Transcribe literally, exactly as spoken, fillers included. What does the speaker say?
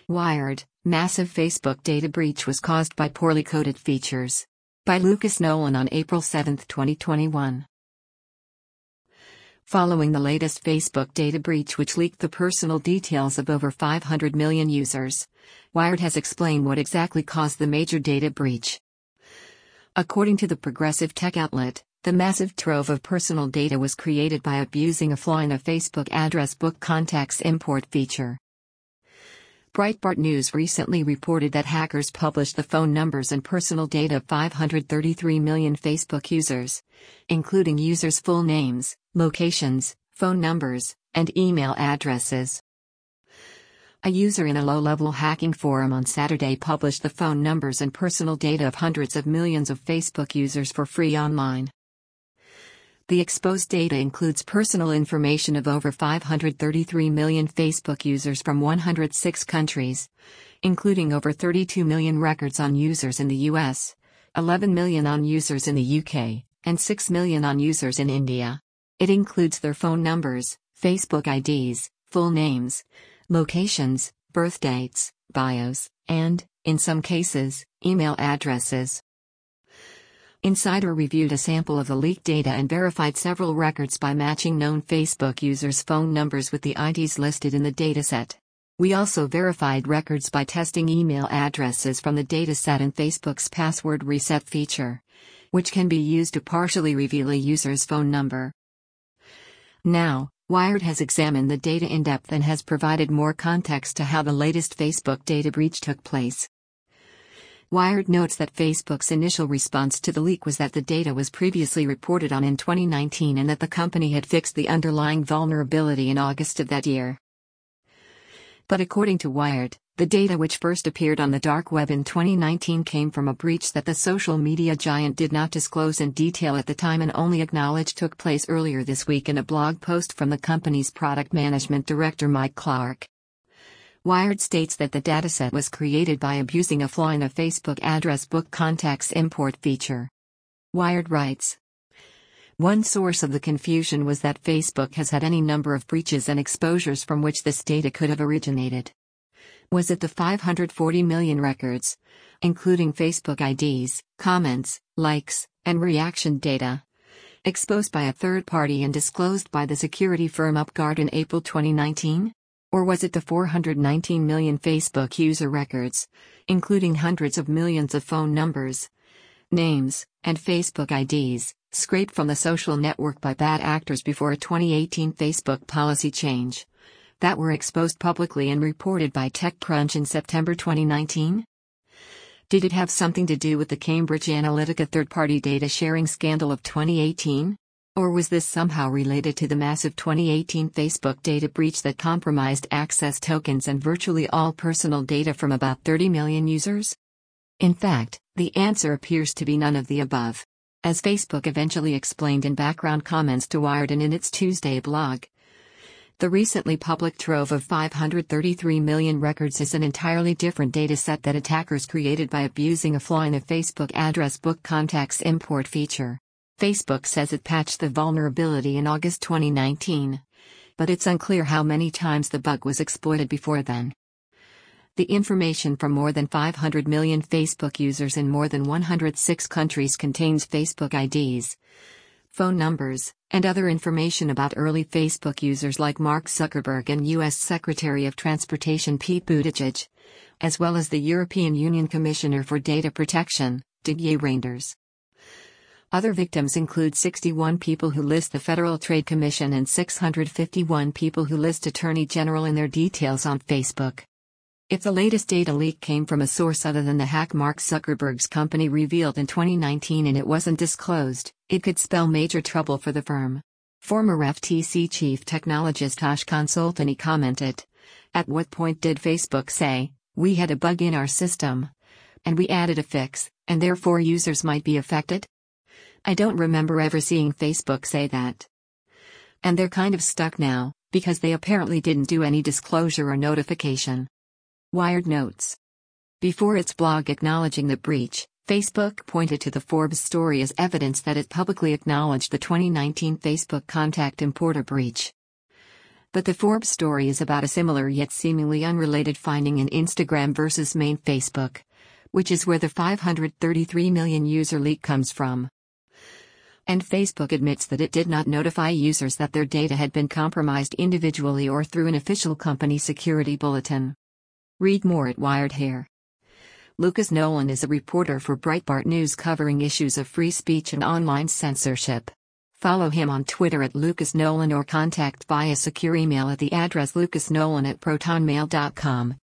Wired, massive Facebook data breach was caused by poorly coded features. By Lucas Nolan on April seventh, twenty twenty-one. Following the latest Facebook data breach which leaked the personal details of over five hundred million users, Wired has explained what exactly caused the major data breach. According to the progressive tech outlet, the massive trove of personal data was created by abusing a flaw in a Facebook address book contacts import feature. Breitbart News recently reported that hackers published the phone numbers and personal data of five hundred thirty-three million Facebook users, including users' full names, locations, phone numbers, and email addresses. A user in a low-level hacking forum on Saturday published the phone numbers and personal data of hundreds of millions of Facebook users for free online. The exposed data includes personal information of over five hundred thirty-three million Facebook users from one hundred six countries, including over thirty-two million records on users in the U S, eleven million on users in the U K, and six million on users in India. It includes their phone numbers, Facebook I Ds, full names, locations, birth dates, bios, and, in some cases, email addresses. Insider reviewed a sample of the leaked data and verified several records by matching known Facebook users' phone numbers with the I Ds listed in the dataset. We also verified records by testing email addresses from the dataset and Facebook's password reset feature, which can be used to partially reveal a user's phone number. Now, Wired has examined the data in depth and has provided more context to how the latest Facebook data breach took place. Wired notes that Facebook's initial response to the leak was that the data was previously reported on in twenty nineteen and that the company had fixed the underlying vulnerability in August of that year. But according to Wired, the data which first appeared on the dark web in twenty nineteen came from a breach that the social media giant did not disclose in detail at the time and only acknowledged took place earlier this week in a blog post from the company's product management director Mike Clark. Wired states that the dataset was created by abusing a flaw in a Facebook address book contacts import feature. Wired writes, one source of the confusion was that Facebook has had any number of breaches and exposures from which this data could have originated. Was it the five hundred forty million records, including Facebook I Ds, comments, likes, and reaction data, exposed by a third party and disclosed by the security firm UpGuard in April twenty nineteen? Or was it the four hundred nineteen million Facebook user records, including hundreds of millions of phone numbers, names, and Facebook I Ds, scraped from the social network by bad actors before a twenty eighteen Facebook policy change, that were exposed publicly and reported by TechCrunch in September twenty nineteen? Did it have something to do with the Cambridge Analytica third-party data sharing scandal of twenty eighteen? Or was this somehow related to the massive twenty eighteen Facebook data breach that compromised access tokens and virtually all personal data from about thirty million users? In fact, the answer appears to be none of the above. As Facebook eventually explained in background comments to Wired and in its Tuesday blog, the recently public trove of five hundred thirty-three million records is an entirely different dataset that attackers created by abusing a flaw in a Facebook address book contacts import feature. Facebook says it patched the vulnerability in August twenty nineteen, but it's unclear how many times the bug was exploited before then. The information from more than five hundred million Facebook users in more than one hundred six countries contains Facebook I Ds, phone numbers, and other information about early Facebook users like Mark Zuckerberg and U S Secretary of Transportation Pete Buttigieg, as well as the European Union Commissioner for Data Protection, Didier Reynders. Other victims include sixty-one people who list the Federal Trade Commission and six hundred fifty-one people who list Attorney General in their details on Facebook. If the latest data leak came from a source other than the hack Mark Zuckerberg's company revealed in twenty nineteen and it wasn't disclosed, it could spell major trouble for the firm. Former F T C chief technologist Ashkan Soltani commented, "At what point did Facebook say, we had a bug in our system, and we added a fix, and therefore users might be affected? I don't remember ever seeing Facebook say that. And they're kind of stuck now, because they apparently didn't do any disclosure or notification." Wired notes. Before its blog acknowledging the breach, Facebook pointed to the Forbes story as evidence that it publicly acknowledged the twenty nineteen Facebook contact importer breach. But the Forbes story is about a similar yet seemingly unrelated finding in Instagram versus main Facebook, which is where the five hundred thirty-three million user leak comes from. And Facebook admits that it did not notify users that their data had been compromised individually or through an official company security bulletin. Read more at Wired here. Lucas Nolan is a reporter for Breitbart News covering issues of free speech and online censorship. Follow him on Twitter at Lucas Nolan or contact via secure email at the address lucasnolan at protonmail dot com.